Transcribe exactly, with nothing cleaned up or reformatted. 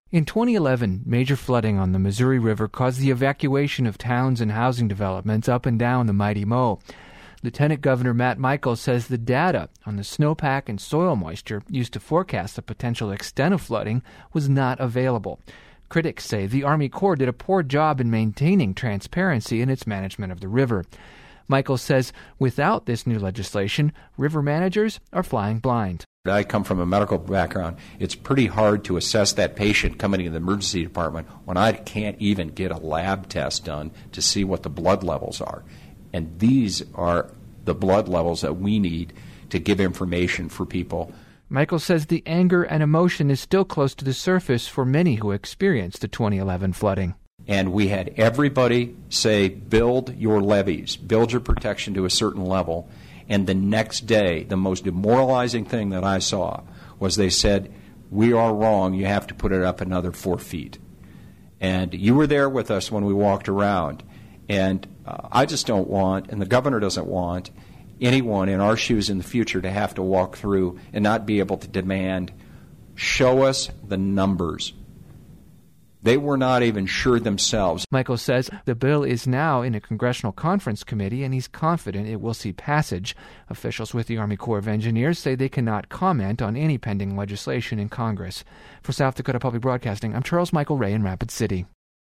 In twenty eleven, major flooding on the Missouri River caused the evacuation of towns and housing developments up and down the mighty Mo. Lieutenant Governor Matt Michaels says the data on the snowpack and soil moisture used to forecast the potential extent of flooding was not available. Critics say the Army Corps did a poor job in maintaining transparency in its management of the river. Michaels says without this new legislation, river managers are flying blind. I come from a medical background. It's pretty hard to assess that patient coming into the emergency department when I can't even get a lab test done to see what the blood levels are. And these are the blood levels that we need to give information for people. Michael says the anger and emotion is still close to the surface for many who experienced the twenty eleven flooding. And we had everybody say, build your levees, build your protection to a certain level. And the next day, the most demoralizing thing that I saw was they said, we are wrong, you have to put it up another four feet. And you were there with us when we walked around. And uh, I just don't want, and the governor doesn't want, anyone in our shoes in the future to have to walk through and not be able to demand, show us the numbers. They were not even sure themselves. Michael says the bill is now in a congressional conference committee and he's confident it will see passage. Officials with the Army Corps of Engineers say they cannot comment on any pending legislation in Congress. For South Dakota Public Broadcasting, I'm Charles Michael Ray in Rapid City.